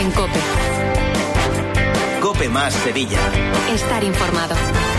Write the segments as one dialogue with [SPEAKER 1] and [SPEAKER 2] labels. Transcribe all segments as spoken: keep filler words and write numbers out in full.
[SPEAKER 1] en COPE.
[SPEAKER 2] COPE más Sevilla.
[SPEAKER 1] Estar informado.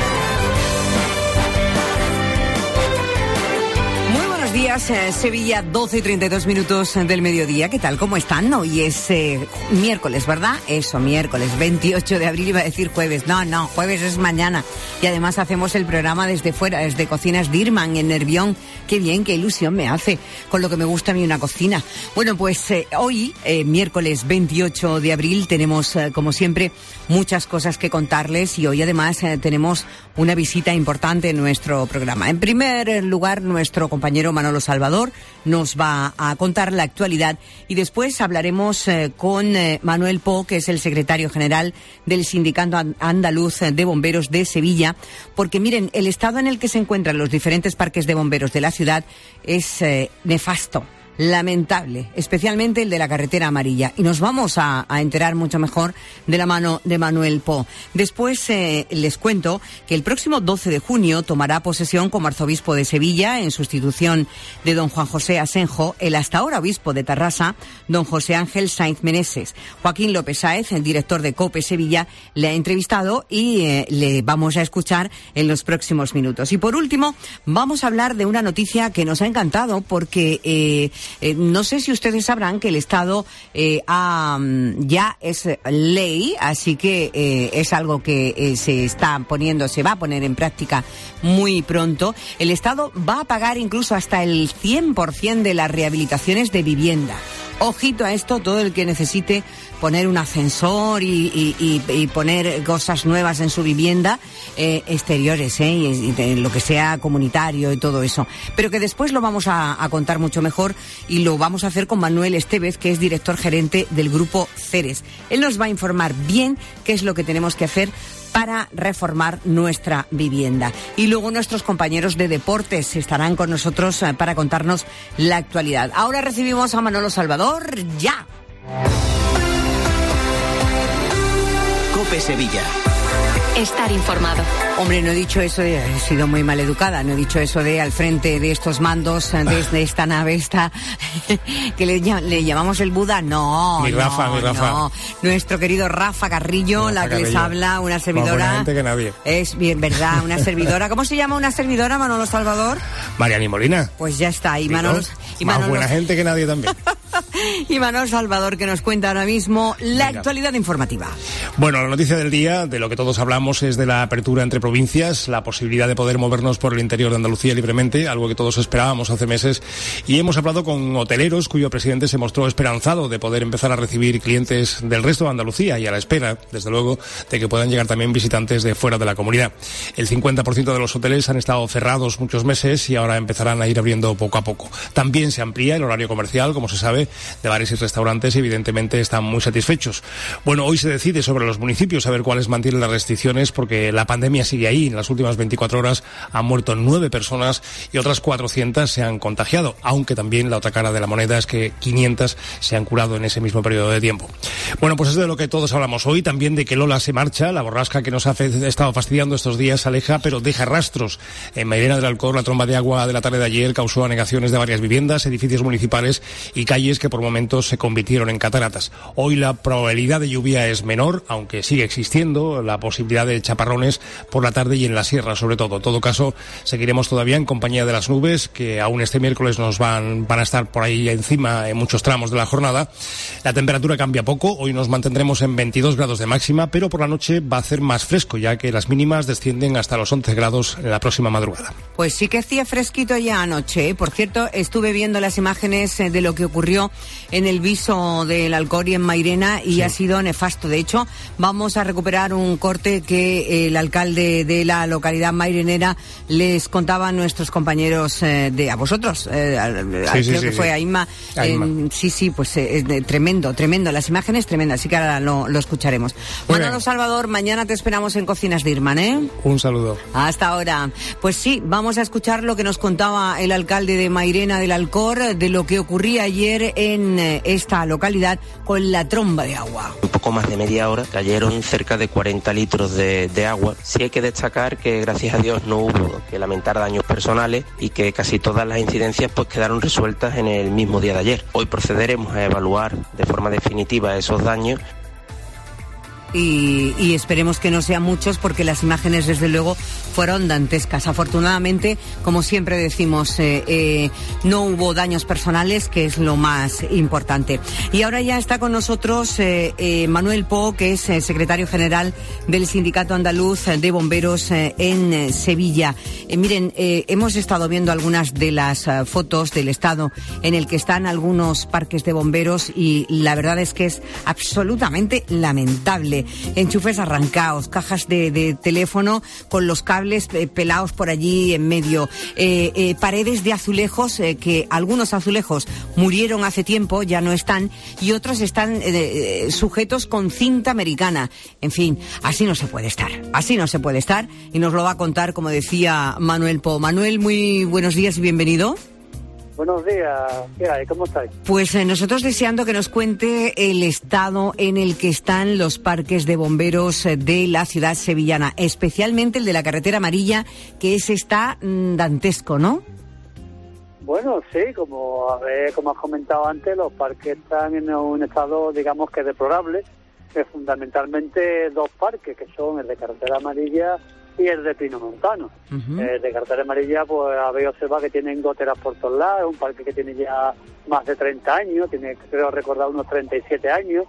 [SPEAKER 3] Buenos días, eh, Sevilla, doce y treinta y dos minutos del mediodía. ¿Qué tal? ¿Cómo están? Hoy es eh, miércoles, ¿verdad? Eso, miércoles, veintiocho de abril, iba a decir jueves. No, no, jueves es mañana. Y además hacemos el programa desde fuera, desde Cocinas Dirman, en Nervión. Qué bien, qué ilusión me hace, con lo que me gusta a mí una cocina. Bueno, pues eh, hoy, eh, miércoles veintiocho de abril, tenemos, eh, como siempre, muchas cosas que contarles. Y hoy, además, eh, tenemos una visita importante en nuestro programa. En primer lugar, nuestro compañero Manolo Salvador nos va a contar la actualidad y después hablaremos eh, con eh, Manuel Po, que es el secretario general del Sindicato Andaluz de Bomberos de Sevilla, porque miren, el estado en el que se encuentran los diferentes parques de bomberos de la ciudad es eh, nefasto. Lamentable, especialmente el de la carretera amarilla. Y nos vamos a, a enterar mucho mejor de la mano de Manuel Po. Después eh, les cuento que el próximo doce de junio tomará posesión como arzobispo de Sevilla, en sustitución de don Juan José Asenjo, el hasta ahora obispo de Tarrasa, don José Ángel Sainz Meneses. Joaquín López Sáez, el director de COPE Sevilla, le ha entrevistado y eh, le vamos a escuchar en los próximos minutos. Y por último, vamos a hablar de una noticia que nos ha encantado porque... Eh, Eh, no sé si ustedes sabrán que el Estado eh, ha, ya es ley, así que eh, es algo que eh, se está poniendo, se va a poner en práctica muy pronto. El Estado va a pagar incluso hasta el cien por ciento de las rehabilitaciones de vivienda. Ojito a esto, todo el que necesite poner un ascensor y, y, y, y poner cosas nuevas en su vivienda, eh, exteriores, eh, y, y lo que sea comunitario y todo eso. Pero que después lo vamos a, a contar mucho mejor y lo vamos a hacer con Manuel Estevez, que es director gerente del grupo Ceres. Él nos va a informar bien qué es lo que tenemos que hacer para reformar nuestra vivienda. Y luego nuestros compañeros de deportes estarán con nosotros para contarnos la actualidad. Ahora recibimos a Manolo Salvador, ya.
[SPEAKER 2] COPE Sevilla.
[SPEAKER 1] Estar informado.
[SPEAKER 3] Hombre, no he dicho eso de, he sido muy mal educada, no he dicho eso de al frente de estos mandos, desde esta nave esta, que le, le llamamos el Buda, no,
[SPEAKER 4] mi
[SPEAKER 3] no,
[SPEAKER 4] Rafa, mi Rafa.
[SPEAKER 3] no. Nuestro querido Rafa Carrillo, Rafa la que Carrillo. Les habla, una servidora.
[SPEAKER 4] Más buena gente que nadie.
[SPEAKER 3] Es bien, verdad, una servidora. ¿Cómo se llama una servidora, Manolo Salvador?
[SPEAKER 4] Mariani Molina.
[SPEAKER 3] Pues ya está, y Manolo... Y
[SPEAKER 4] más
[SPEAKER 3] Manolo,
[SPEAKER 4] buena gente que nadie también.
[SPEAKER 3] Y Manolo Salvador, que nos cuenta ahora mismo la
[SPEAKER 4] Venga.
[SPEAKER 3] Actualidad informativa.
[SPEAKER 4] Bueno, la noticia del día, de lo que todos hablamos, es de la apertura entre provincias, la posibilidad de poder movernos por el interior de Andalucía libremente, algo que todos esperábamos hace meses, y hemos hablado con hoteleros cuyo presidente se mostró esperanzado de poder empezar a recibir clientes del resto de Andalucía y a la espera, desde luego, de que puedan llegar también visitantes de fuera de la comunidad. El cincuenta por ciento de los hoteles han estado cerrados muchos meses y ahora empezarán a ir abriendo poco a poco. También se amplía el horario comercial, como se sabe, de bares y restaurantes, evidentemente están muy satisfechos. Bueno, hoy se decide sobre los municipios a ver cuáles mantienen las restricciones, porque la pandemia sigue ahí. En las últimas veinticuatro horas han muerto nueve personas y otras cuatrocientas se han contagiado, aunque también la otra cara de la moneda es que quinientas se han curado en ese mismo periodo de tiempo. Bueno, pues es de lo que todos hablamos hoy, también de que Lola se marcha, la borrasca que nos ha estado fastidiando estos días se aleja, pero deja rastros. En Mairena del Alcor, la tromba de agua de la tarde de ayer causó anegaciones de varias viviendas, edificios municipales y calles que por momentos se convirtieron en cataratas. Hoy la probabilidad de lluvia es menor, aunque sigue existiendo la posibilidad de chaparrones por la tarde y en la sierra, sobre todo. En todo caso, seguiremos todavía en compañía de las nubes, que aún este miércoles nos van, van a estar por ahí encima en muchos tramos de la jornada. La temperatura cambia poco, hoy nos mantendremos en veintidós grados de máxima, pero por la noche va a hacer más fresco, ya que las mínimas descienden hasta los once grados en la próxima madrugada.
[SPEAKER 3] Pues sí que hacía fresquito ya anoche, ¿eh? Por cierto, estuve viendo las imágenes de lo que ocurrió en el Viso del Alcor y en Mairena y sí. Ha sido nefasto. De hecho, vamos a recuperar un corte que el alcalde de la localidad mairenera les contaba a nuestros compañeros eh, de a vosotros, eh,
[SPEAKER 4] sí, sí,
[SPEAKER 3] creo
[SPEAKER 4] sí,
[SPEAKER 3] que
[SPEAKER 4] sí.
[SPEAKER 3] fue a Inma.
[SPEAKER 4] A Inma.
[SPEAKER 3] Eh, sí, sí, pues eh, eh, tremendo, tremendo. Las imágenes tremendas, así que ahora lo, lo escucharemos. Muy Manolo bien. Salvador, mañana te esperamos en Cocinas Dirman, ¿eh?
[SPEAKER 4] Un saludo.
[SPEAKER 3] Hasta ahora. Pues sí, vamos a escuchar lo que nos contaba el alcalde de Mairena del Alcor de lo que ocurría ayer en eh, esta localidad con la tromba de agua.
[SPEAKER 5] Un poco más de media hora cayeron cerca de cuarenta litros de, de agua. Sí hay que destacar que gracias a Dios no hubo que lamentar daños personales y que casi todas las incidencias pues quedaron resueltas en el mismo día de ayer. Hoy procederemos a evaluar de forma definitiva esos daños
[SPEAKER 3] y, y esperemos que no sean muchos, porque las imágenes desde luego fueron dantescas. Afortunadamente, como siempre decimos, eh, eh, no hubo daños personales, que es lo más importante. Y ahora ya está con nosotros eh, eh, Manuel Po, que es eh, secretario general del Sindicato Andaluz de Bomberos eh, en eh, Sevilla. Eh, miren, eh, hemos estado viendo algunas de las uh, fotos del estado en el que están algunos parques de bomberos y la verdad es que es absolutamente lamentable. Enchufes arrancados, cajas de, de teléfono con los cables eh, pelados por allí en medio, eh, eh, paredes de azulejos, eh, que algunos azulejos murieron hace tiempo, ya no están, y otros están eh, eh, sujetos con cinta americana. En fin, así no se puede estar, así no se puede estar, y nos lo va a contar, como decía Manuel Po. Manuel, muy buenos días y bienvenido.
[SPEAKER 6] Buenos días, ¿qué hay? ¿Cómo estáis?
[SPEAKER 3] Pues eh, nosotros deseando que nos cuente el estado en el que están los parques de bomberos de la ciudad sevillana, especialmente el de la carretera amarilla, que ese está mm, dantesco, ¿no?
[SPEAKER 6] Bueno, sí, como, a ver, como has comentado antes, los parques están en un estado, digamos, que deplorable. Es fundamentalmente dos parques, que son el de carretera amarilla y el de Pino Montano. Uh-huh. El de carretera amarilla, pues habéis observado que tienen goteras por todos lados, es un parque que tiene ya más de treinta años, tiene, creo recordar, unos treinta y siete años.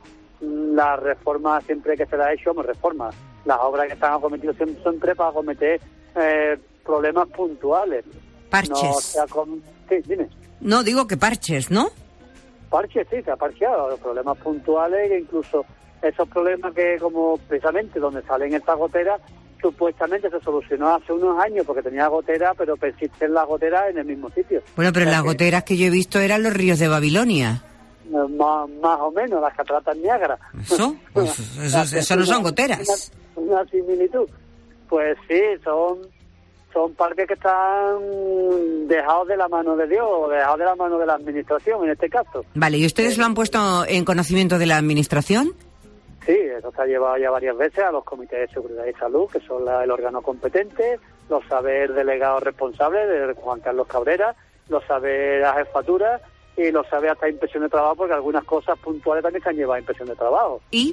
[SPEAKER 6] La reforma, siempre que se la ha hecho, no reforma. Las obras que están acometidas siempre, siempre para acometer eh, problemas puntuales.
[SPEAKER 3] Parches.
[SPEAKER 6] No, o sea, con... Sí, dime.
[SPEAKER 3] No, digo que parches, ¿no?
[SPEAKER 6] Parches, sí, se ha parcheado. Los problemas puntuales, e incluso esos problemas que, como precisamente donde salen estas goteras, supuestamente se solucionó hace unos años porque tenía gotera, pero persisten las goteras en el mismo sitio. Bueno,
[SPEAKER 3] pero o sea las que, goteras que yo he visto eran los ríos de Babilonia.
[SPEAKER 6] Más, más o menos, las cataratas Niágara.
[SPEAKER 3] ¿Eso? Pues eso, eso, eso no son goteras.
[SPEAKER 6] Una, una similitud. Pues sí, son son parques que están dejados de la mano de Dios, o dejados de la mano de la administración, en este caso.
[SPEAKER 3] Vale, ¿y ustedes lo han puesto en conocimiento de la administración?
[SPEAKER 6] Sí, eso se ha llevado ya varias veces a los comités de seguridad y salud, que son la, el órgano competente, los saber delegados responsables de Juan Carlos Cabrera, los saber a jefatura y los saber hasta inspección de trabajo, porque algunas cosas puntuales también se han llevado a inspección de trabajo.
[SPEAKER 3] ¿Y?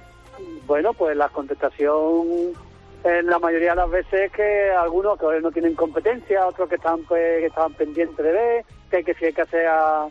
[SPEAKER 6] Bueno, pues la contestación en la mayoría de las veces es que algunos que no tienen competencia, otros que están pues, que estaban pendientes de ver, que hay que si hay que hacer a,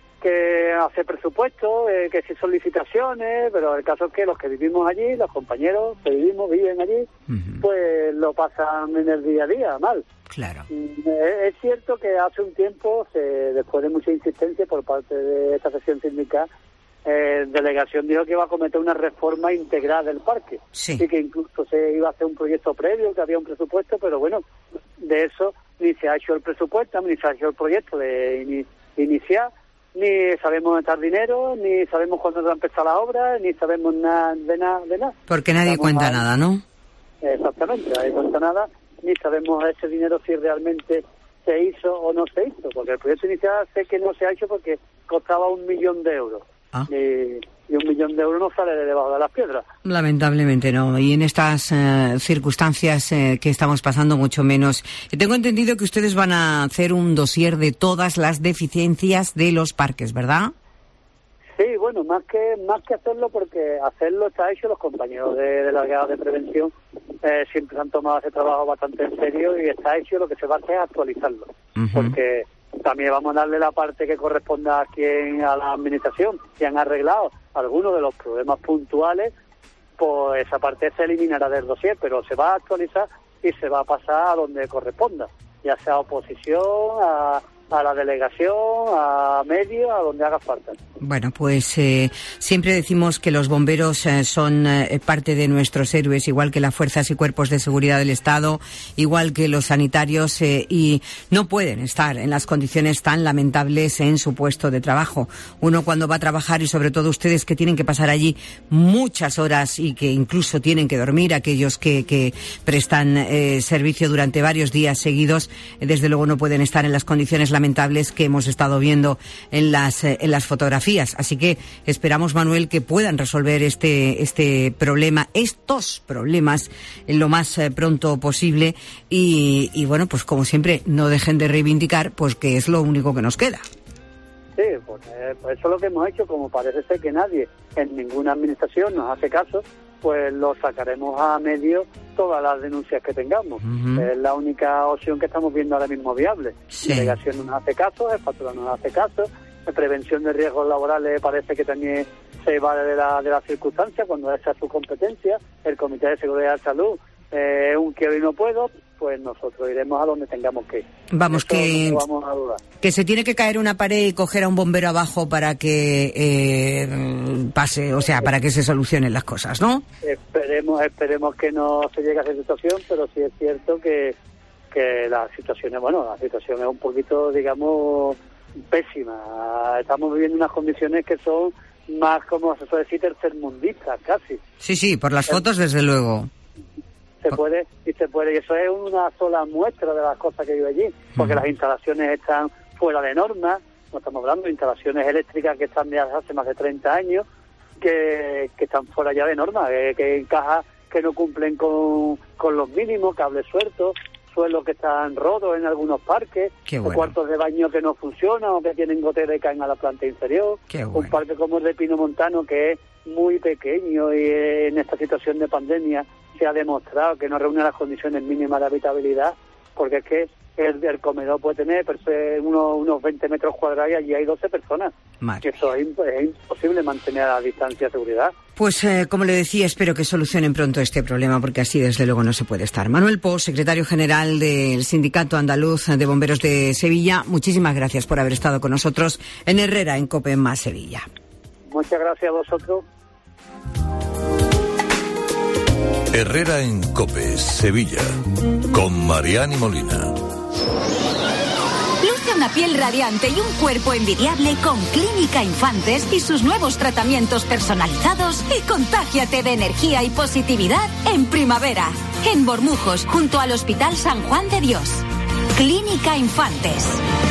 [SPEAKER 6] que hacer presupuestos, eh, que si son licitaciones, pero el caso es que los que vivimos allí, los compañeros que vivimos, viven allí, uh-huh. pues lo pasan en el día a día mal.
[SPEAKER 3] Claro.
[SPEAKER 6] Eh, es cierto que hace un tiempo, se, después de mucha insistencia por parte de esta sección sindical, eh, delegación dijo que iba a cometer una reforma integral del parque.
[SPEAKER 3] Sí.
[SPEAKER 6] Y que incluso se iba a hacer un proyecto previo, que había un presupuesto, pero bueno, de eso ni se ha hecho el presupuesto, ni se ha hecho el proyecto de in- iniciar, ni sabemos dónde está el dinero, ni sabemos cuándo va a empezar la obra, ni sabemos nada de nada de nada.
[SPEAKER 3] Porque nadie Estamos cuenta ahí. nada, ¿no?
[SPEAKER 6] Exactamente, nadie cuenta nada, ni sabemos ese dinero si realmente se hizo o no se hizo, porque el proyecto inicial sé que no se ha hecho porque costaba un millón de euros.
[SPEAKER 3] ¿Ah?
[SPEAKER 6] Y, y un millón de euros no sale de debajo de las piedras.
[SPEAKER 3] Lamentablemente no, y en estas eh, circunstancias eh, que estamos pasando mucho menos. Tengo entendido que ustedes van a hacer un dossier de todas las deficiencias de los parques, ¿verdad?
[SPEAKER 6] Sí, bueno, más que más que hacerlo, porque hacerlo está hecho, los compañeros de, de la guía de prevención eh, siempre han tomado ese trabajo bastante en serio y está hecho, lo que se va a hacer es actualizarlo, uh-huh. porque también vamos a darle la parte que corresponda a quien, a la administración, que han arreglado algunos de los problemas puntuales, pues esa parte se eliminará del dossier, pero se va a actualizar y se va a pasar a donde corresponda, ya sea a oposición, a, a la delegación, a medios, a donde haga falta.
[SPEAKER 3] Bueno, pues eh, siempre decimos que los bomberos eh, son eh, parte de nuestros héroes, igual que las fuerzas y cuerpos de seguridad del Estado, igual que los sanitarios, eh, y no pueden estar en las condiciones tan lamentables en su puesto de trabajo. Uno cuando va a trabajar, y sobre todo ustedes que tienen que pasar allí muchas horas y que incluso tienen que dormir, aquellos que, que prestan eh, servicio durante varios días seguidos, eh, desde luego no pueden estar en las condiciones lamentables que hemos estado viendo en las, eh, en las fotografías. Así que esperamos, Manuel, que puedan resolver este este problema, estos problemas, en lo más eh, pronto posible y, y, bueno, pues como siempre, no dejen de reivindicar, pues que es lo único que nos queda.
[SPEAKER 6] Sí, pues, eh, pues eso es lo que hemos hecho, como parece ser que nadie en ninguna administración nos hace caso, pues lo sacaremos a medio todas las denuncias que tengamos. Uh-huh. Es la única opción que estamos viendo ahora mismo viable. Sí. Delegación no nos hace caso, Jefatura no nos hace caso, prevención de riesgos laborales parece que también se va de la, de las circunstancias cuando esa es su competencia. El Comité de Seguridad de Salud es eh, un quiero y no puedo, pues nosotros iremos a donde tengamos que ir.
[SPEAKER 3] Vamos, que,
[SPEAKER 6] no vamos a dudar.
[SPEAKER 3] Que se tiene que caer una pared y coger a un bombero abajo para que eh, pase, o sea, para que se solucionen las cosas, ¿no?
[SPEAKER 6] Esperemos, esperemos que no se llegue a esa situación, pero sí es cierto que, que la situación es, bueno, la situación es un poquito, digamos, pésima. Estamos viviendo unas condiciones que son más, como se suele decir, tercermundistas, casi.
[SPEAKER 3] Sí, sí, por las fotos, desde luego.
[SPEAKER 6] Se puede, y se puede, y eso es una sola muestra de las cosas que vive allí, porque uh-huh. las instalaciones están fuera de norma, no estamos hablando de instalaciones eléctricas que están de hace más de treinta años, que, que están fuera ya de norma, que, que encaja, que no cumplen con, con los mínimos, cables sueltos, suelos que están rotos en algunos parques, bueno. cuartos de baño que no funcionan o que tienen goteras y caen a la planta inferior, bueno. un parque como el de Pino Montano que es muy pequeño y en esta situación de pandemia se ha demostrado que no reúne las condiciones mínimas de habitabilidad, porque es que el, el comedor puede tener unos, unos veinte metros cuadrados y allí hay doce personas. Que eso es, es imposible mantener a la distancia de seguridad.
[SPEAKER 3] Pues, eh, como le decía, espero que solucionen pronto este problema, porque así, desde luego, no se puede estar. Manuel Pos, secretario general del Sindicato Andaluz de Bomberos de Sevilla, muchísimas gracias por haber estado con nosotros en Herrera, en COPE más Sevilla.
[SPEAKER 6] Muchas gracias a vosotros.
[SPEAKER 7] Herrera en COPE, Sevilla, con Mariani Molina.
[SPEAKER 8] Luce una piel radiante y un cuerpo envidiable con Clínica Infantes y sus nuevos tratamientos personalizados, y contágiate de energía y positividad en primavera, en Bormujos, junto al Hospital San Juan de Dios. Clínica Infantes.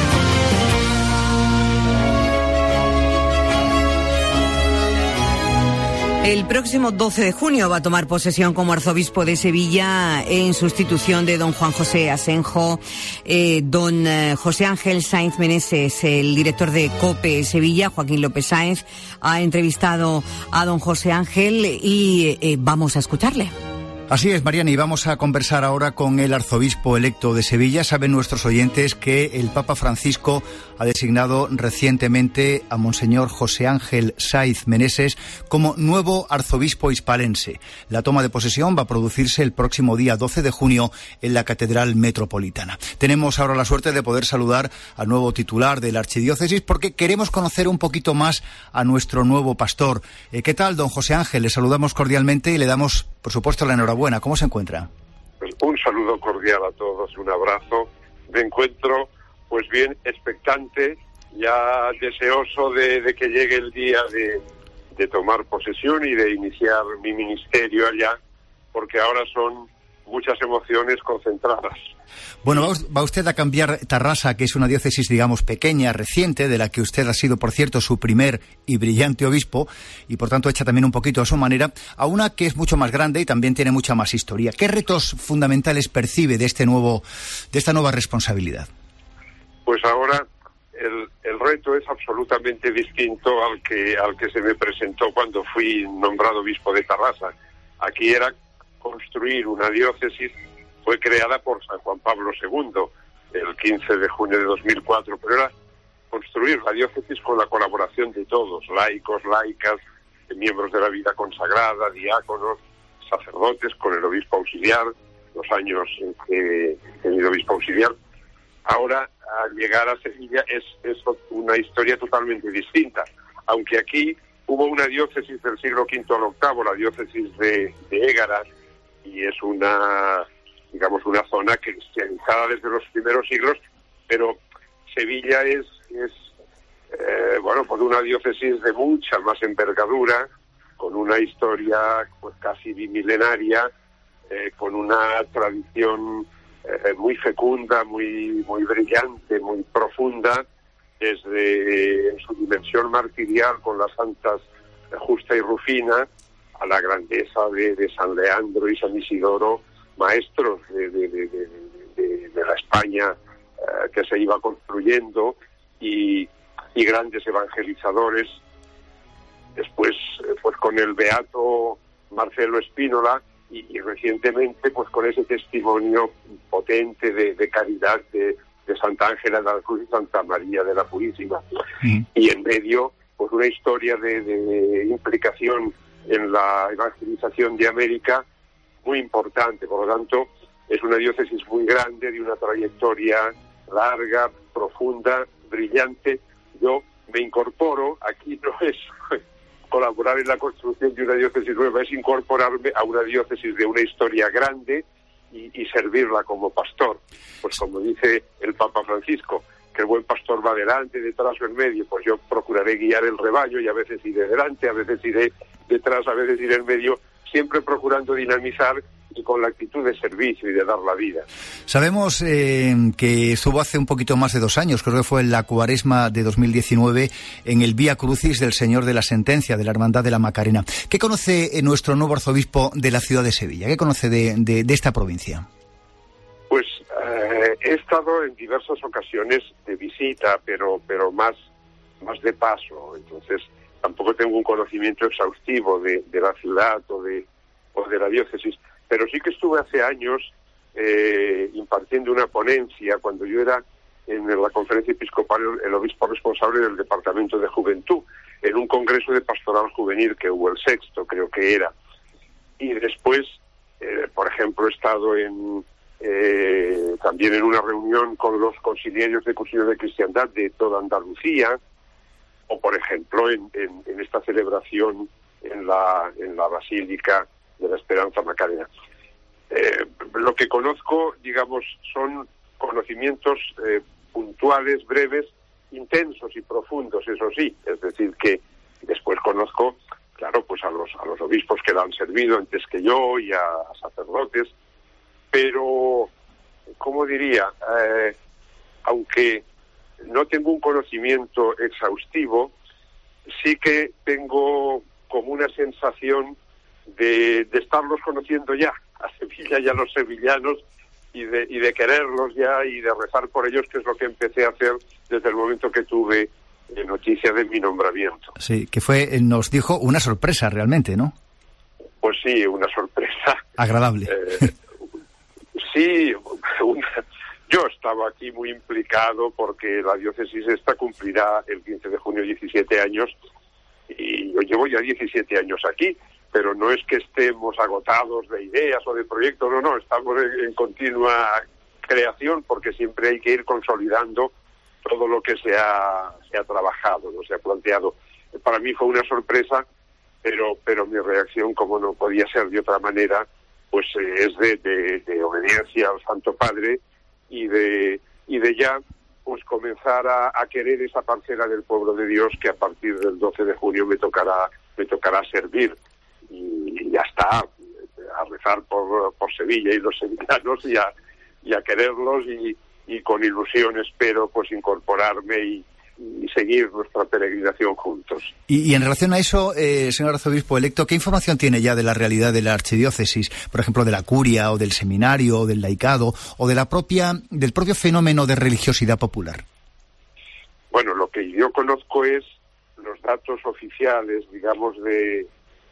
[SPEAKER 3] El próximo doce de junio va a tomar posesión como arzobispo de Sevilla en sustitución de don Juan José Asenjo. Eh, don eh, José Ángel Sáenz Meneses, el director de COPE Sevilla, Joaquín López Sáenz, ha entrevistado a don José Ángel y eh, vamos a escucharle.
[SPEAKER 9] Así es, Mariani, vamos a conversar ahora con el arzobispo electo de Sevilla. Saben nuestros oyentes que el Papa Francisco ha designado recientemente a Monseñor José Ángel Sáenz Meneses como nuevo arzobispo hispalense. La toma de posesión va a producirse el próximo día doce de junio en la Catedral Metropolitana. Tenemos ahora la suerte de poder saludar al nuevo titular de la Archidiócesis porque queremos conocer un poquito más a nuestro nuevo pastor. Eh, ¿Qué tal, don José Ángel? Le saludamos cordialmente y le damos, por supuesto, la enhorabuena. ¿Cómo se encuentra?
[SPEAKER 10] Pues un saludo cordial a todos, un abrazo. Me encuentro, pues bien, expectante, ya deseoso de, de que llegue el día de, de tomar posesión y de iniciar mi ministerio allá, porque ahora son muchas emociones concentradas.
[SPEAKER 9] Bueno, va usted a cambiar Tarrasa, que es una diócesis, digamos, pequeña, reciente, de la que usted ha sido, por cierto, su primer y brillante obispo, y por tanto echa también un poquito a su manera, a una que es mucho más grande y también tiene mucha más historia. ¿Qué retos fundamentales percibe de este nuevo, de esta nueva responsabilidad?
[SPEAKER 10] Pues ahora el, el reto es absolutamente distinto al que, al que se me presentó cuando fui nombrado obispo de Tarrasa. Aquí era construir una diócesis. Fue creada por San Juan Pablo segundo el quince de junio de dos mil cuatro, pero era construir la diócesis con la colaboración de todos, laicos, laicas, miembros de la vida consagrada, diáconos, sacerdotes, con el obispo auxiliar, los años en que he tenido obispo auxiliar. Ahora, al llegar a Sevilla, es, es una historia totalmente distinta, aunque aquí hubo una diócesis del siglo quinto al octavo, la diócesis de, de Égara, y es una, digamos, una zona cristianizada desde los primeros siglos, pero Sevilla es, es eh, bueno, pues una diócesis de mucha más envergadura, con una historia pues casi bimilenaria, eh, con una tradición eh, muy fecunda, muy, muy brillante, muy profunda, desde en su dimensión martirial con las santas Justa y Rufina, a la grandeza de, de San Leandro y San Isidoro, maestros de, de, de, de, de, de la España eh, que se iba construyendo, y, y grandes evangelizadores. Después, eh, pues con el beato Marcelo Espínola, y, y recientemente pues con ese testimonio potente de, de caridad de, de Santa Ángela de la Cruz y Santa María de la Purísima. Mm. Y en medio pues una historia de, de implicación en la evangelización de América muy importante. Por lo tanto, es una diócesis muy grande, de una trayectoria larga, profunda, brillante. Yo me incorporo, aquí no es colaborar en la construcción de una diócesis nueva, es incorporarme a una diócesis de una historia grande y, y servirla como pastor. Pues como dice el Papa Francisco, que el buen pastor va delante, detrás o en medio, pues yo procuraré guiar el rebaño y a veces iré delante, a veces iré detrás, a veces iré en medio, siempre procurando dinamizar y con la actitud de servicio y de dar la vida.
[SPEAKER 9] Sabemos eh, que estuvo hace un poquito más de dos años, creo que fue en la Cuaresma de dos mil diecinueve, en el Vía Crucis del Señor de la Sentencia, de la Hermandad de la Macarena. ¿Qué conoce nuestro nuevo arzobispo de la ciudad de Sevilla? ¿Qué conoce de, de, de esta provincia?
[SPEAKER 10] Pues eh, he estado en diversas ocasiones de visita, pero pero más, más de paso. Entonces tampoco tengo un conocimiento exhaustivo de, de la ciudad o de, o de la diócesis. Pero sí que estuve hace años eh, impartiendo una ponencia cuando yo era en la conferencia episcopal el obispo responsable del departamento de juventud, en un congreso de pastoral juvenil que hubo, el sexto creo que era. Y después, eh, por ejemplo, he estado en eh, también en una reunión con los conciliarios de Cursillo de Cristiandad de toda Andalucía, o por ejemplo en, en, en esta celebración en la, en la Basílica de la Esperanza Macarena. Eh, lo que conozco, digamos, son conocimientos eh, puntuales, breves, intensos y profundos, eso sí. Es decir, que después conozco, claro, pues a los a los obispos que la han servido antes que yo y a, a sacerdotes, pero, ¿cómo diría? Eh, aunque no tengo un conocimiento exhaustivo, sí que tengo como una sensación De, de estarlos conociendo ya, a Sevilla y a los sevillanos, y de, y de quererlos ya y de rezar por ellos, que es lo que empecé a hacer desde el momento que tuve eh, noticia de mi nombramiento.
[SPEAKER 9] Sí, que fue, nos dijo, una sorpresa realmente, ¿no?
[SPEAKER 10] Pues sí, una sorpresa.
[SPEAKER 9] Agradable.
[SPEAKER 10] Eh, sí, una, yo estaba aquí muy implicado porque la diócesis esta cumplirá el quince de junio diecisiete años, y yo llevo ya diecisiete años aquí. Pero no es que estemos agotados de ideas o de proyectos, no, no, estamos en, en continua creación porque siempre hay que ir consolidando todo lo que se ha, se ha trabajado, no se ha planteado. Para mí fue una sorpresa, pero pero mi reacción, como no podía ser de otra manera, pues eh, es de, de, de obediencia al Santo Padre y de y de ya pues comenzar a, a querer esa parcela del pueblo de Dios que a partir del doce de junio me tocará me tocará servir. Y ya está, a rezar por, por Sevilla y los sevillanos y a, y a quererlos y, y con ilusión espero pues incorporarme y, y seguir nuestra peregrinación juntos.
[SPEAKER 9] Y, y en relación a eso, eh, señor arzobispo electo, ¿qué información tiene ya de la realidad de la archidiócesis? Por ejemplo, de la curia o del seminario o del laicado o de la propia del propio fenómeno de religiosidad popular.
[SPEAKER 10] Bueno, lo que yo conozco es los datos oficiales, digamos, de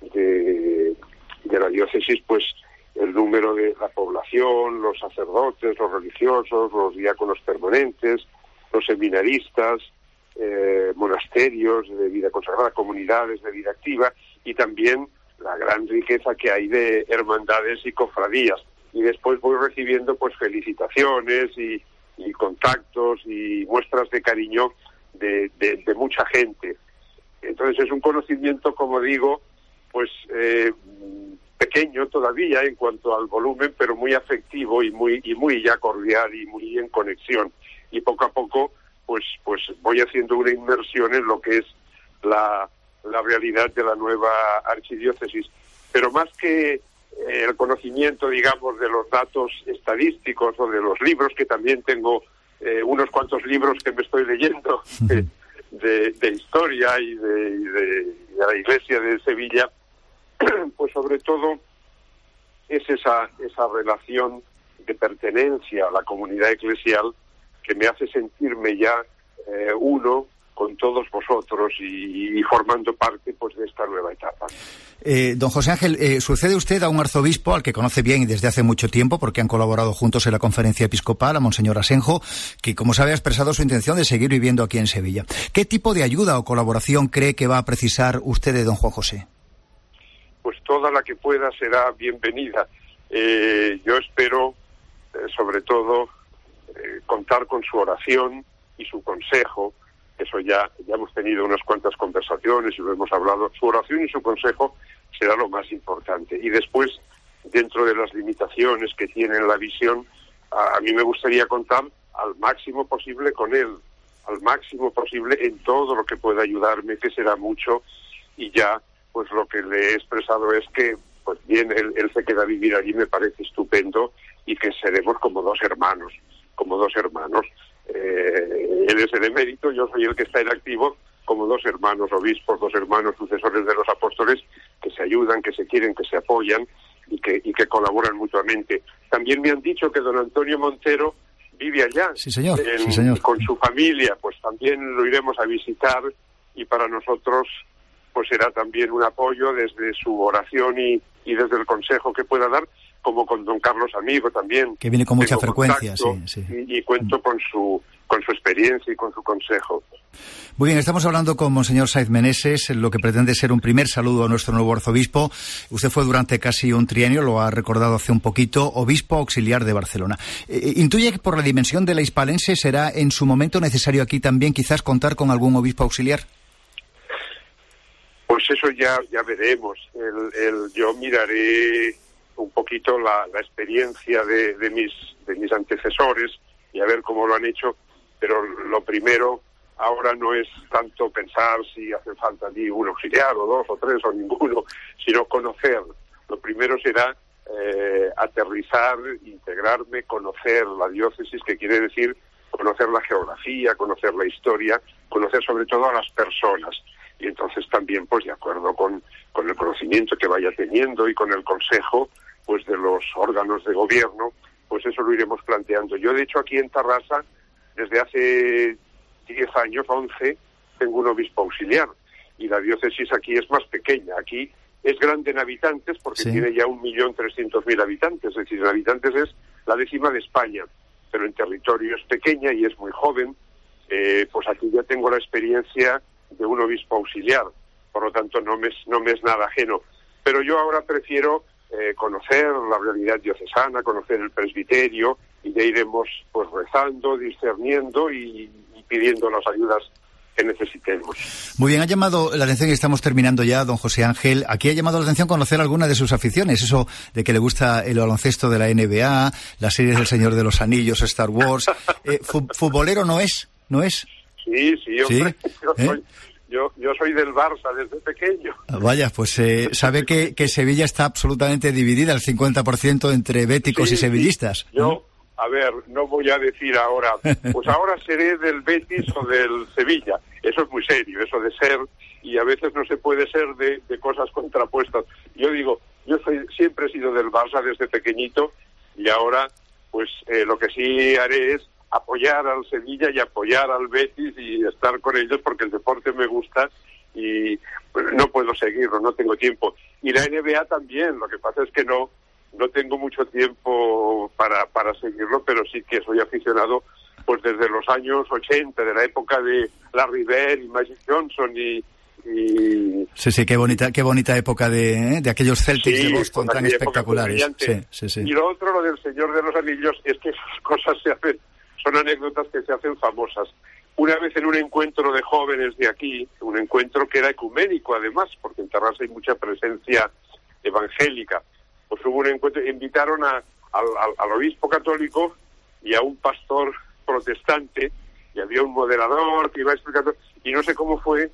[SPEAKER 10] De, de la diócesis, pues el número de la población, los sacerdotes, los religiosos, los diáconos permanentes, los seminaristas, eh, monasterios de vida consagrada, comunidades de vida activa, y también la gran riqueza que hay de hermandades y cofradías. Y después voy recibiendo pues felicitaciones y, y contactos y muestras de cariño de, de, de mucha gente. Entonces es un conocimiento, como digo, pues eh, pequeño todavía en cuanto al volumen, pero muy afectivo y muy y muy ya cordial y muy en conexión. Y poco a poco, pues pues voy haciendo una inmersión en lo que es la, la realidad de la nueva archidiócesis. Pero más que eh, el conocimiento, digamos, de los datos estadísticos o de los libros, que también tengo eh, unos cuantos libros que me estoy leyendo eh, de, de historia y de, y de, de la Iglesia de Sevilla, pues sobre todo es esa esa relación de pertenencia a la comunidad eclesial que me hace sentirme ya eh, uno con todos vosotros y, y formando parte pues de esta nueva etapa.
[SPEAKER 9] Eh, don José Ángel, eh, sucede usted a un arzobispo al que conoce bien y desde hace mucho tiempo, porque han colaborado juntos en la conferencia episcopal, a Monseñor Asenjo, que, como sabe, ha expresado su intención de seguir viviendo aquí en Sevilla. ¿Qué tipo de ayuda o colaboración cree que va a precisar usted de don Juan José?
[SPEAKER 10] Pues toda la que pueda será bienvenida. Eh, yo espero, eh, sobre todo, eh, contar con su oración y su consejo. Eso ya, ya hemos tenido unas cuantas conversaciones y lo hemos hablado. Su oración y su consejo será lo más importante. Y después, dentro de las limitaciones que tiene la visión, a, a mí me gustaría contar al máximo posible con él, al máximo posible en todo lo que pueda ayudarme, que será mucho. Y ya, pues lo que le he expresado es que, pues bien, él, él se queda a vivir allí, me parece estupendo, y que seremos como dos hermanos, como dos hermanos. Eh, él es el emérito, yo soy el que está en activo, como dos hermanos obispos, dos hermanos sucesores de los apóstoles, que se ayudan, que se quieren, que se apoyan y que, y que colaboran mutuamente. También me han dicho que don Antonio Montero vive allá,
[SPEAKER 9] sí, señor.
[SPEAKER 10] En,
[SPEAKER 9] sí, señor.
[SPEAKER 10] con su familia, pues también lo iremos a visitar, y para nosotros pues será también un apoyo desde su oración y, y desde el consejo que pueda dar, como con don Carlos Amigo también.
[SPEAKER 9] Que viene con mucha
[SPEAKER 10] Tengo
[SPEAKER 9] frecuencia,
[SPEAKER 10] contacto,
[SPEAKER 9] sí, sí.
[SPEAKER 10] Y, y cuento con su con su experiencia y con su consejo.
[SPEAKER 9] Muy bien, estamos hablando con Monseñor Sáenz Meneses, lo que pretende ser un primer saludo a nuestro nuevo arzobispo. Usted fue durante casi un trienio, lo ha recordado hace un poquito, obispo auxiliar de Barcelona. Eh, ¿Intuye que por la dimensión de la hispalense será en su momento necesario aquí también quizás contar con algún obispo auxiliar?
[SPEAKER 10] Pues eso ya ya veremos. El, el, yo miraré un poquito la, la experiencia de, de mis de mis antecesores y a ver cómo lo han hecho, pero lo primero ahora no es tanto pensar si hace falta allí un auxiliar o dos o tres o ninguno, sino conocer. Lo primero será eh, aterrizar, integrarme, conocer la diócesis, que quiere decir conocer la geografía, conocer la historia, conocer sobre todo a las personas. Y entonces también, pues de acuerdo con, con el conocimiento que vaya teniendo y con el consejo pues de los órganos de gobierno, pues eso lo iremos planteando. Yo, de hecho, aquí en Tarrasa, desde hace diez años, once, tengo un obispo auxiliar, y la diócesis aquí es más pequeña. Aquí es grande en habitantes porque sí. Tiene ya un millón trescientos mil habitantes, es decir, en habitantes es la décima de España, pero en territorio es pequeña y es muy joven. Eh, pues aquí ya tengo la experiencia de un obispo auxiliar, por lo tanto no me es, no me es nada ajeno. Pero yo ahora prefiero eh, conocer la realidad diocesana, conocer el presbiterio, y ya iremos pues rezando, discerniendo y, y pidiendo las ayudas que necesitemos.
[SPEAKER 9] Muy bien, ha llamado la atención, y estamos terminando ya, don José Ángel, aquí ha llamado la atención conocer alguna de sus aficiones, eso de que le gusta el baloncesto de la N B A, las series del Señor de los Anillos, Star Wars. Eh, ¿Futbolero no es? ¿No es?
[SPEAKER 10] Sí, sí, hombre.
[SPEAKER 9] ¿Sí?
[SPEAKER 10] Yo,
[SPEAKER 9] ¿Eh?
[SPEAKER 10] soy, yo, yo soy del Barça desde pequeño.
[SPEAKER 9] Vaya, pues eh, sabe que, que Sevilla está absolutamente dividida, el cincuenta por ciento entre béticos
[SPEAKER 10] sí,
[SPEAKER 9] y sevillistas.
[SPEAKER 10] Sí. Yo, a ver, no voy a decir ahora, pues ahora seré del Betis o del Sevilla. Eso es muy serio, eso de ser, y a veces no se puede ser de, de cosas contrapuestas. Yo digo, yo soy, siempre he sido del Barça desde pequeñito, y ahora, pues eh, lo que sí haré es apoyar al Sevilla y apoyar al Betis y estar con ellos porque el deporte me gusta y pues, no puedo seguirlo, no tengo tiempo. Y la N B A también, lo que pasa es que no no tengo mucho tiempo para para seguirlo, pero sí que soy aficionado pues desde los años ochenta, de la época de Larry Bird y Magic Johnson y, y...
[SPEAKER 9] Sí, sí, qué bonita qué bonita época de, ¿eh? de aquellos Celtics sí, de Boston tan espectaculares. Sí, sí, sí.
[SPEAKER 10] Y lo otro, lo del Señor de los Anillos, es que esas cosas se hacen, son anécdotas que se hacen famosas. Una vez en un encuentro de jóvenes de aquí, un encuentro que era ecuménico además, porque en Tarrasa hay mucha presencia evangélica, pues hubo un encuentro, invitaron a, al, al, al obispo católico y a un pastor protestante, y había un moderador que iba explicando, y no sé cómo fue,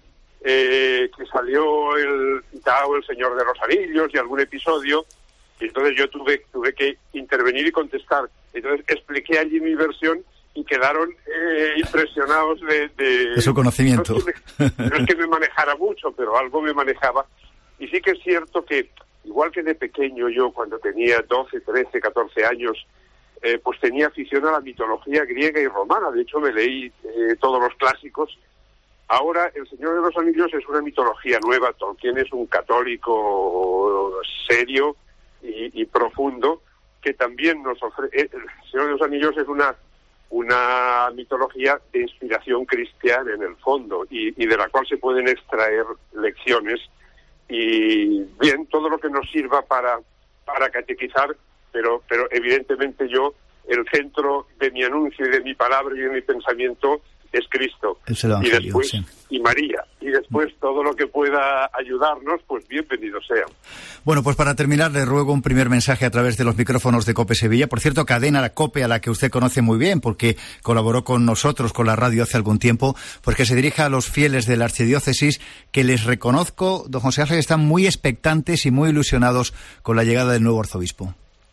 [SPEAKER 10] eh, que salió el citado El Señor de los Anillos y algún episodio, y entonces yo tuve, tuve que intervenir y contestar. Entonces expliqué allí mi versión y quedaron eh, impresionados de, de...
[SPEAKER 9] de su conocimiento.
[SPEAKER 10] No es, que me, no es que me manejara mucho, pero algo me manejaba. Y sí que es cierto que, igual que de pequeño yo, cuando tenía doce, trece, catorce años, eh, pues tenía afición a la mitología griega y romana. De hecho, me leí eh, todos los clásicos, Ahora, El Señor de los Anillos es una mitología nueva. Tolkien es un católico serio y, y profundo que también nos ofrece. El Señor de los Anillos es una una mitología de inspiración cristiana en el fondo y, y de la cual se pueden extraer lecciones y bien, todo lo que nos sirva para, para catequizar, pero, pero evidentemente yo, el centro de mi anuncio y de mi palabra y de mi pensamiento es Cristo, y después sí. y María, y después todo lo que pueda ayudarnos, pues bienvenido sea.
[SPEAKER 9] Bueno, pues para terminar le ruego un primer mensaje a través de los micrófonos de COPE Sevilla. Por cierto, cadena la COPE, a la que usted conoce muy bien, porque colaboró con nosotros, con la radio hace algún tiempo, pues que se dirija a los fieles de la archidiócesis, que les reconozco, don José Ángel, están muy expectantes y muy ilusionados con la llegada del nuevo arzobispo.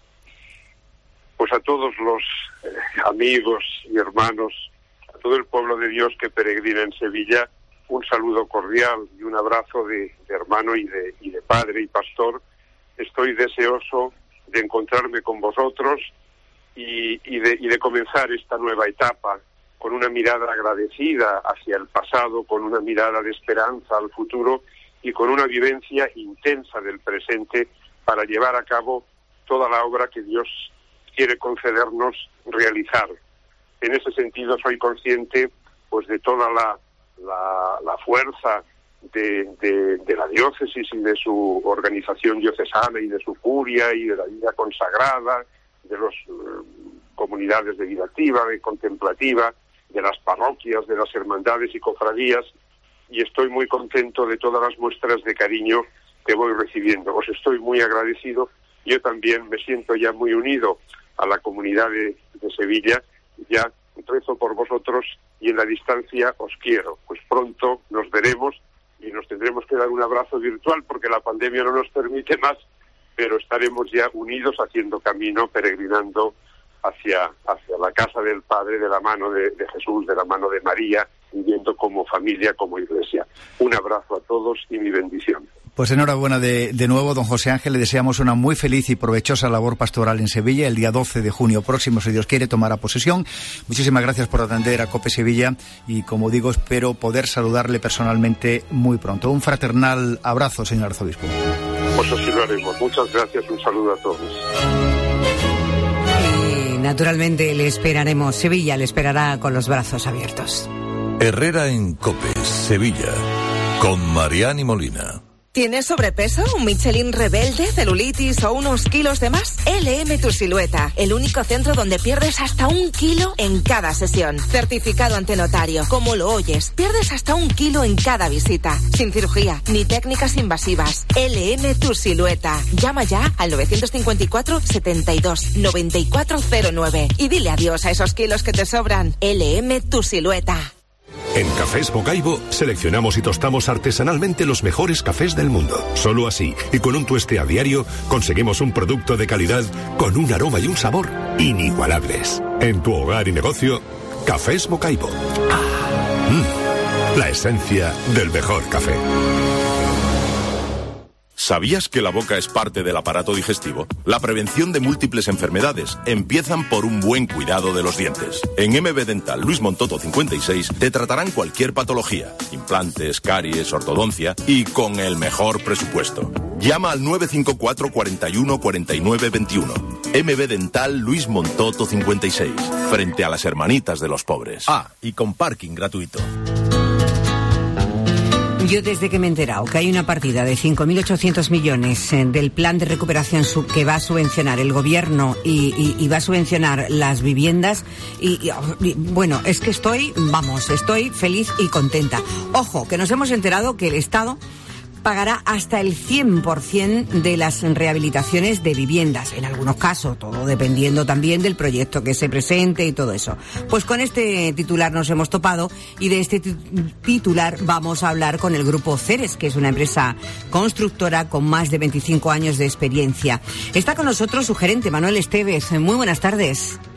[SPEAKER 10] Pues a todos los eh, amigos y hermanos, todo el pueblo de Dios que peregrina en Sevilla, un saludo cordial y un abrazo de, de hermano y de, y de padre y pastor. Estoy deseoso de encontrarme con vosotros y, y, de, y de comenzar esta nueva etapa con una mirada agradecida hacia el pasado, con una mirada de esperanza al futuro y con una vivencia intensa del presente para llevar a cabo toda la obra que Dios quiere concedernos realizar. En ese sentido soy consciente pues de toda la, la, la fuerza de, de, de la diócesis y de su organización diocesana y de su curia y de la vida consagrada, de las uh, comunidades de vida activa, de contemplativa, de las parroquias, de las hermandades y cofradías, y estoy muy contento de todas las muestras de cariño que voy recibiendo. Os estoy muy agradecido. Yo también me siento ya muy unido a la comunidad de, de Sevilla. Ya rezo por vosotros y en la distancia os quiero. Pues pronto nos veremos y nos tendremos que dar un abrazo virtual porque la pandemia no nos permite más, pero estaremos ya unidos haciendo camino, peregrinando hacia, hacia la casa del Padre de la mano de, de Jesús, de la mano de María, viviendo como familia, como iglesia. Un abrazo a todos y mi bendición.
[SPEAKER 9] Pues enhorabuena de, de nuevo, don José Ángel. Le deseamos una muy feliz y provechosa labor pastoral en Sevilla. El día doce de junio próximo, si Dios quiere, tomará posesión. Muchísimas gracias por atender a COPE Sevilla y, como digo, espero poder saludarle personalmente muy pronto. Un fraternal abrazo, señor arzobispo.
[SPEAKER 10] Pues así lo haremos. Muchas gracias. Un saludo a todos.
[SPEAKER 3] Y naturalmente le esperaremos. Sevilla le esperará con los brazos abiertos.
[SPEAKER 7] Herrera en COPE Sevilla, con Mariani Molina.
[SPEAKER 11] ¿Tienes sobrepeso, un Michelin rebelde, celulitis o unos kilos de más? L M Tu Silueta, el único centro donde pierdes hasta un kilo en cada sesión. Certificado ante notario, como lo oyes, pierdes hasta un kilo en cada visita. Sin cirugía, ni técnicas invasivas. L M Tu Silueta. Llama ya al nueve cinco cuatro, setenta y dos, noventa y cuatro cero nueve y dile adiós a esos kilos que te sobran. L M Tu Silueta.
[SPEAKER 12] En Cafés Bocaibo seleccionamos y tostamos artesanalmente los mejores cafés del mundo. Solo así, y con un tueste a diario, conseguimos un producto de calidad con un aroma y un sabor inigualables. En tu hogar y negocio, Cafés Bocaibo. Ah, mm, la esencia del mejor café.
[SPEAKER 13] ¿Sabías que la boca es parte del aparato digestivo? La prevención de múltiples enfermedades empiezan por un buen cuidado de los dientes. En M B Dental Luis Montoto cincuenta y seis te tratarán cualquier patología, implantes, caries, ortodoncia y con el mejor presupuesto. Llama al nueve cinco cuatro, cuatro uno, cuatro nueve dos uno. M B Dental Luis Montoto cincuenta y seis, frente a las hermanitas de los pobres. Ah, y con parking gratuito.
[SPEAKER 3] Yo desde que me he enterado que hay una partida de cinco mil ochocientos millones del plan de recuperación que va a subvencionar el gobierno y, y, y va a subvencionar las viviendas y, y, y bueno, es que estoy, vamos, estoy feliz y contenta. Ojo, que nos hemos enterado que el Estado pagará hasta el cien por ciento de las rehabilitaciones de viviendas, en algunos casos, todo dependiendo también del proyecto que se presente y todo eso. Pues con este titular nos hemos topado y de este titular vamos a hablar con el Grupo Ceres, que es una empresa constructora con más de veinticinco años de experiencia. Está con nosotros su gerente, Manuel Estevez. Muy buenas tardes.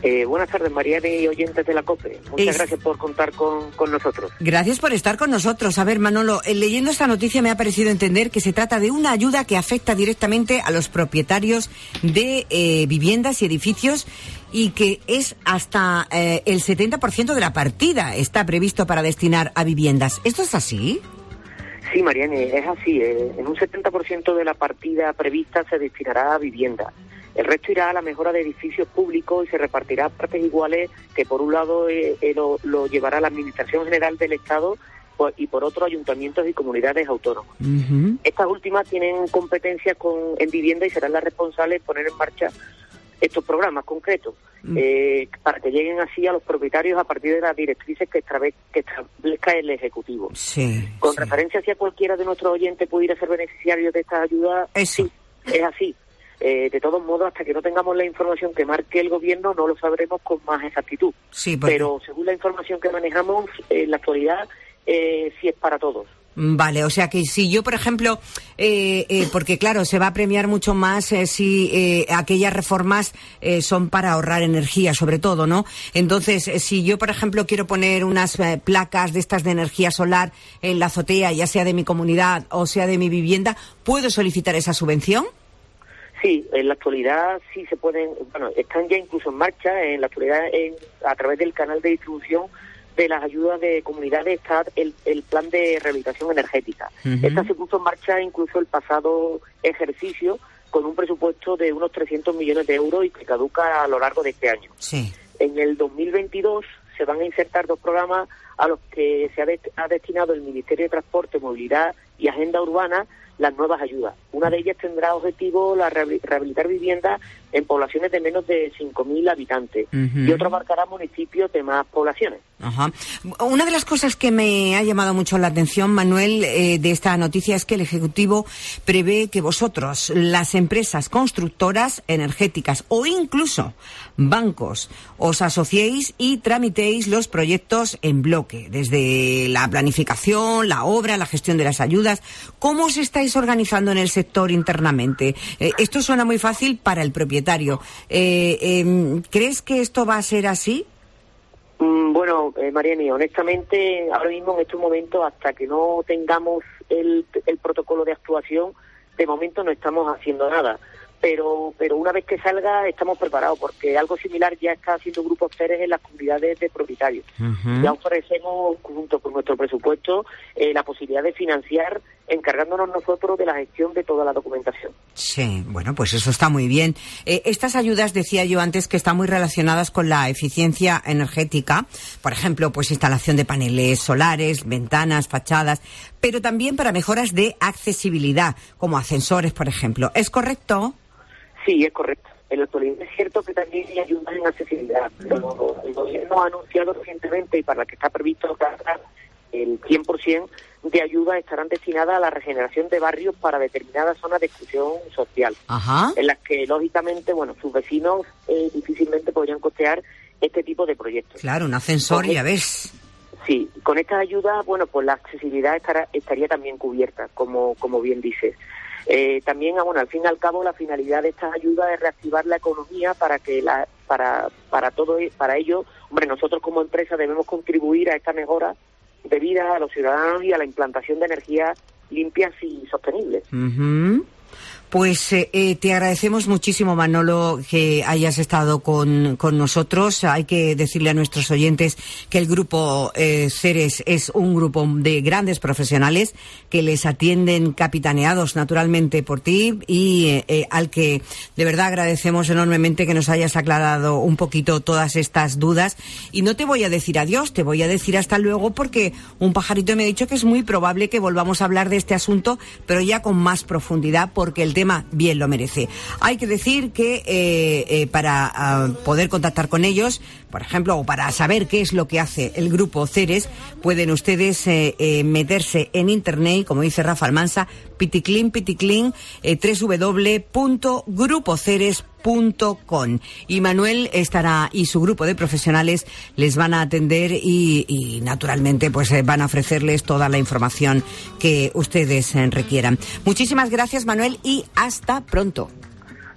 [SPEAKER 14] Eh, buenas tardes, Mariana y oyentes de la COPE. Muchas
[SPEAKER 3] Es...
[SPEAKER 14] gracias por contar con, con nosotros.
[SPEAKER 3] Gracias por estar con nosotros. A ver, Manolo, eh, leyendo esta noticia me ha parecido entender que se trata de una ayuda que afecta directamente a los propietarios de eh, viviendas y edificios y que es hasta eh, el setenta por ciento de la partida está previsto para destinar a viviendas. ¿Esto es así?
[SPEAKER 14] Sí, Mariana, es así. Eh, en un setenta por ciento de la partida prevista se destinará a viviendas. El resto irá a la mejora de edificios públicos y se repartirá partes iguales, que por un lado eh, eh, lo, lo llevará la Administración General del Estado pues, y por otro ayuntamientos y comunidades autónomas.
[SPEAKER 3] Uh-huh.
[SPEAKER 14] Estas últimas tienen competencias con, en vivienda y serán las responsables de poner en marcha estos programas concretos, uh-huh. eh, para que lleguen así a los propietarios a partir de las directrices que, extrabe, que establezca el Ejecutivo.
[SPEAKER 3] Sí,
[SPEAKER 14] con
[SPEAKER 3] sí.
[SPEAKER 14] referencia si a cualquiera de nuestros oyentes pudiera ser beneficiario de estas ayudas,
[SPEAKER 3] Eso.
[SPEAKER 14] sí, es así. Eh, de todos modos, hasta que no tengamos la información que marque el gobierno, no lo sabremos con más exactitud.
[SPEAKER 3] Sí, porque...
[SPEAKER 14] Pero según la información que manejamos, en la actualidad eh, sí es para todos.
[SPEAKER 3] Vale, o sea que si yo, por ejemplo, eh, eh, porque claro, se va a premiar mucho más eh, si eh, aquellas reformas eh, son para ahorrar energía, sobre todo, ¿no? Entonces, eh, si yo, por ejemplo, quiero poner unas eh, placas de estas de energía solar en la azotea, ya sea de mi comunidad o sea de mi vivienda, ¿puedo solicitar esa subvención?
[SPEAKER 14] Sí, en la actualidad sí se pueden, bueno, están ya incluso en marcha, en la actualidad en, a través del canal de distribución de las ayudas de comunidades está el, el plan de rehabilitación energética. Uh-huh. Esta se puso en marcha incluso el pasado ejercicio con un presupuesto de unos trescientos millones de euros y que caduca a lo largo de este año.
[SPEAKER 3] Sí.
[SPEAKER 14] En el dos mil veintidós se van a insertar dos programas a los que se ha, de, ha destinado el Ministerio de Transporte, Movilidad y Agenda Urbana las nuevas ayudas. Una de ellas tendrá objetivo la rehabilitar viviendas en poblaciones de menos de cinco mil habitantes uh-huh. y otra abarcará municipios de más poblaciones.
[SPEAKER 3] Ajá. Una de las cosas que me ha llamado mucho la atención, Manuel, eh, de esta noticia es que el Ejecutivo prevé que vosotros, las empresas constructoras energéticas o incluso bancos, os asociéis y tramitéis los proyectos en bloque, desde la planificación, la obra, la gestión de las ayudas. ¿Cómo os estáis organizando en el sector internamente? Eh, esto suena muy fácil para el propietario. Eh, eh, ¿Crees que esto va a ser así?
[SPEAKER 14] Mm, bueno, eh, Mariani, honestamente, ahora mismo en estos momentos, hasta que no tengamos el, el protocolo de actuación, de momento no estamos haciendo nada. Pero pero una vez que salga estamos preparados, porque algo similar ya está haciendo Grupo Ceres en las comunidades de propietarios. Uh-huh. Ya ofrecemos, junto con nuestro presupuesto, eh, la posibilidad de financiar, encargándonos nosotros de la gestión de toda la documentación.
[SPEAKER 3] Sí, bueno, pues eso está muy bien. Eh, estas ayudas, decía yo antes, que están muy relacionadas con la eficiencia energética, por ejemplo, pues instalación de paneles solares, ventanas, fachadas, pero también para mejoras de accesibilidad, como ascensores, por ejemplo. ¿Es correcto?
[SPEAKER 14] Sí, es correcto. En la actualidad es cierto que también hay ayudas en accesibilidad, pero el gobierno ha anunciado recientemente, y para la que está previsto el cien por ciento de ayudas estarán destinadas a la regeneración de barrios para determinadas zonas de exclusión social,
[SPEAKER 3] Ajá.
[SPEAKER 14] en las que, lógicamente, bueno, sus vecinos eh, difícilmente podrían costear este tipo de proyectos.
[SPEAKER 3] Claro, un ascensor,
[SPEAKER 14] con
[SPEAKER 3] ya ves.
[SPEAKER 14] Sí, con estas ayudas, bueno, pues la accesibilidad estará, estaría también cubierta, como, como bien dices. Eh, también, bueno, al fin y al cabo, la finalidad de estas ayudas es reactivar la economía para que la, para, para todo, para ello, hombre, nosotros como empresa debemos contribuir a esta mejora de vida a los ciudadanos y a la implantación de energías limpias y sostenibles.
[SPEAKER 3] Uh-huh. Pues eh, eh, te agradecemos muchísimo, Manolo, que hayas estado con, con nosotros. Hay que decirle a nuestros oyentes que el grupo eh, Ceres es un grupo de grandes profesionales que les atienden, capitaneados naturalmente por ti, y eh, eh, al que de verdad agradecemos enormemente que nos hayas aclarado un poquito todas estas dudas. Y no te voy a decir adiós, te voy a decir hasta luego, porque un pajarito me ha dicho que es muy probable que volvamos a hablar de este asunto, pero ya con más profundidad, porque el tema bien lo merece. Hay que decir que eh, eh, para uh, poder contactar con ellos, por ejemplo, o para saber qué es lo que hace el grupo Ceres, pueden ustedes eh, eh, meterse en internet, como dice Rafa Almansa, piticlin, piticlin, eh, doble u doble u doble u punto grupo ceres punto com. Y Manuel estará, y su grupo de profesionales les van a atender y, y naturalmente pues eh, van a ofrecerles toda la información que ustedes eh, requieran. Muchísimas gracias, Manuel, y hasta pronto.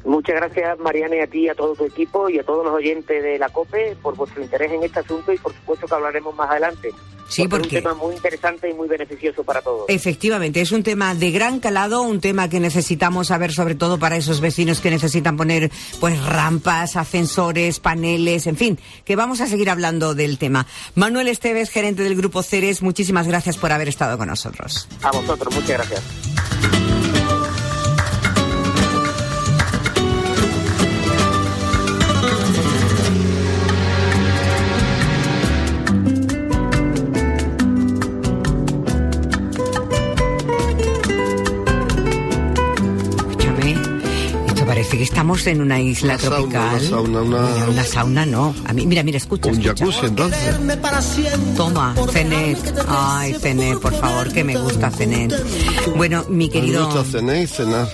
[SPEAKER 14] Muchas gracias, Mariana, y a ti, a todo tu equipo y a todos los oyentes de la COPE por vuestro interés en este asunto, y por supuesto que hablaremos más adelante.
[SPEAKER 3] Sí, porque, porque
[SPEAKER 14] es un tema muy interesante y muy beneficioso para todos.
[SPEAKER 3] Efectivamente, es un tema de gran calado, un tema que necesitamos saber, sobre todo para esos vecinos que necesitan poner pues rampas, ascensores, paneles, en fin, que vamos a seguir hablando del tema. Manuel Esteves, gerente del Grupo Ceres, muchísimas gracias por haber estado con nosotros.
[SPEAKER 14] A vosotros, muchas gracias.
[SPEAKER 3] Parece que estamos en una isla
[SPEAKER 15] una
[SPEAKER 3] tropical.
[SPEAKER 15] Sauna, una sauna, una...
[SPEAKER 3] una sauna no. A mí, mira, mira, escucha.
[SPEAKER 15] Un
[SPEAKER 3] escucha.
[SPEAKER 15] jacuzzi, entonces.
[SPEAKER 3] Toma, Cenet. Ay, Cenet, por favor, que me gusta Cenet. Bueno, mi querido...
[SPEAKER 15] Me gusta cenar y cenar.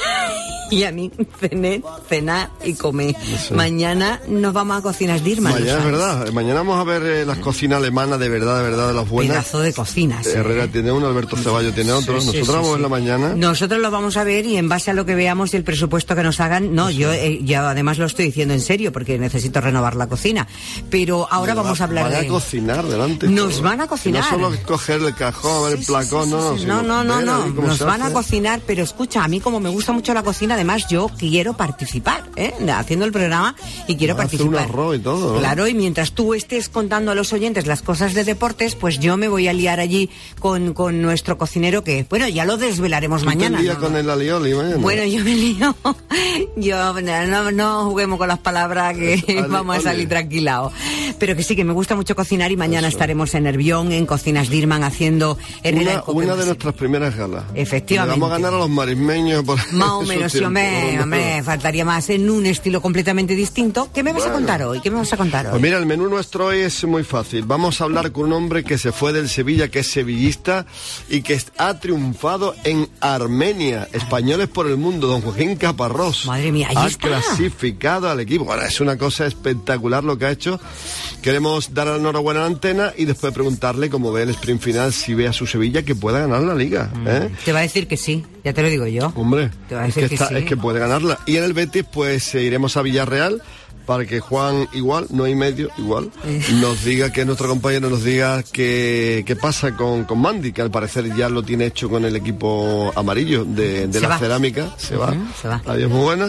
[SPEAKER 3] Y a mí, cenar, cenar y comer. No sé. Mañana nos vamos a Cocinas Dirman.
[SPEAKER 15] Mañana es verdad. Mañana vamos a ver eh, las cocinas alemanas de verdad, de verdad, de las buenas.
[SPEAKER 3] Pedazo de cocinas.
[SPEAKER 15] Eh, Herrera tiene uno, Alberto Ceballos tiene otro. Sí, Nosotros sí, vamos sí, en la mañana.
[SPEAKER 3] Nosotros lo vamos a ver y en base a lo que veamos y el presupuesto que nos hagan, no, sí. yo eh, ya además lo estoy diciendo en serio porque necesito renovar la cocina. Pero ahora
[SPEAKER 15] va,
[SPEAKER 3] vamos a hablar
[SPEAKER 15] van
[SPEAKER 3] de...
[SPEAKER 15] Van a cocinar delante.
[SPEAKER 3] Nos
[SPEAKER 15] todo.
[SPEAKER 3] van a cocinar.
[SPEAKER 15] No solo coger el cajón, sí, el placón, sí, sí, no,
[SPEAKER 3] sí,
[SPEAKER 15] no.
[SPEAKER 3] No, no, no, no. Nos van
[SPEAKER 15] hace.
[SPEAKER 3] a cocinar, pero escucha, a mí como me gusta mucho la cocina, además yo quiero participar, ¿eh? Haciendo el programa y quiero
[SPEAKER 15] va
[SPEAKER 3] participar.
[SPEAKER 15] A hacer un arroz y todo, ¿no?
[SPEAKER 3] Claro, y mientras tú estés contando a los oyentes las cosas de deportes, pues yo me voy a liar allí con, con nuestro cocinero que, bueno, ya lo desvelaremos
[SPEAKER 15] ¿Tú
[SPEAKER 3] mañana.
[SPEAKER 15] te lías
[SPEAKER 3] ¿no?
[SPEAKER 15] con el alioli mañana?
[SPEAKER 3] Bueno, yo me lío. Yo, no, no juguemos con las palabras que ali, vamos a salir ali. tranquilados. Pero que sí, que me gusta mucho cocinar y mañana Eso. estaremos en Nervión, en Cocinas Dirman, haciendo
[SPEAKER 15] Una, una de nuestras primeras galas.
[SPEAKER 3] Efectivamente.
[SPEAKER 15] Le vamos a ganar a los marismeños. Por
[SPEAKER 3] más o menos, sí, hombre, hombre, faltaría más en un estilo completamente distinto. ¿Qué me vas bueno. a contar hoy? ¿Qué me vas a contar hoy?
[SPEAKER 15] Pues mira, el menú nuestro hoy es muy fácil. Vamos a hablar con un hombre que se fue del Sevilla, que es sevillista y que ha triunfado en Armenia. Españoles por el mundo, don Joaquín Caparrós.
[SPEAKER 3] Madre mía, ahí
[SPEAKER 15] ha
[SPEAKER 3] está.
[SPEAKER 15] clasificado al equipo. Bueno, es una cosa espectacular lo que ha hecho. Queremos dar la enhorabuena a la antena y después preguntarle cómo ve el sprint final, si ve a su Sevilla que pueda ganar la Liga. ¿eh?
[SPEAKER 3] Te va a decir que sí, ya te lo digo yo.
[SPEAKER 15] Hombre,
[SPEAKER 3] te va a decir
[SPEAKER 15] es, que
[SPEAKER 3] que
[SPEAKER 15] está,
[SPEAKER 3] sí.
[SPEAKER 15] es que puede ganarla. Y en el Betis, pues eh, iremos a Villarreal para que Juan, igual, no hay medio, igual, nos diga, que nuestro compañero nos diga qué, qué pasa con, con Mandy, que al parecer ya lo tiene hecho con el equipo amarillo de, de la va. cerámica. Se, uh-huh, va.
[SPEAKER 3] se va.
[SPEAKER 15] Adiós, muy buena.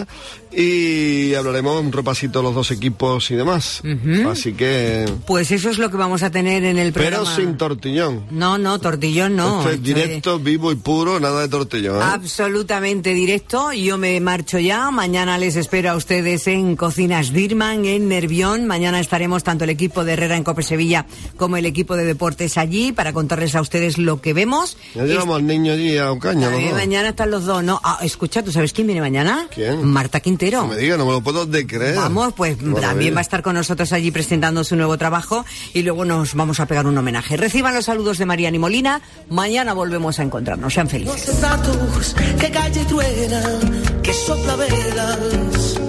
[SPEAKER 15] Y hablaremos un repasito de los dos equipos y demás. Uh-huh. Así que...
[SPEAKER 3] Pues eso es lo que vamos a tener en el programa.
[SPEAKER 15] Pero sin tortillón.
[SPEAKER 3] No, no, tortillón no.
[SPEAKER 15] Esto es directo, vivo y puro, nada de tortillón. ¿eh?
[SPEAKER 3] Absolutamente directo. Yo me marcho ya. Mañana les espero a ustedes en Cocinas Dirman, en Nervión. Mañana estaremos tanto el equipo de Herrera en Cope Sevilla como el equipo de deportes allí para contarles a ustedes lo que vemos.
[SPEAKER 15] Ya llevamos es... al niño allí a Ocaña.
[SPEAKER 3] Eh, mañana están los dos, ¿no? Ah, escucha, ¿tú sabes quién viene mañana?
[SPEAKER 15] ¿Quién?
[SPEAKER 3] Marta Quintero.
[SPEAKER 15] No me diga, no me lo puedo de creer.
[SPEAKER 3] Vamos, pues bueno, también va a estar con nosotros allí presentando su nuevo trabajo y luego nos vamos a pegar un homenaje. Reciban los saludos de Mariana y Molina. Mañana volvemos a encontrarnos. Sean felices.
[SPEAKER 16] Que calle truena, que sopla velas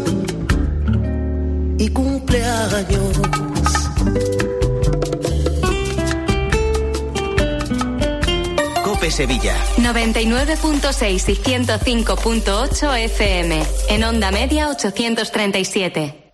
[SPEAKER 16] y cumpleaños.
[SPEAKER 2] Cope Sevilla.
[SPEAKER 1] noventa y nueve punto seis y ciento cinco punto ocho F M. En onda media ochocientos treinta y siete.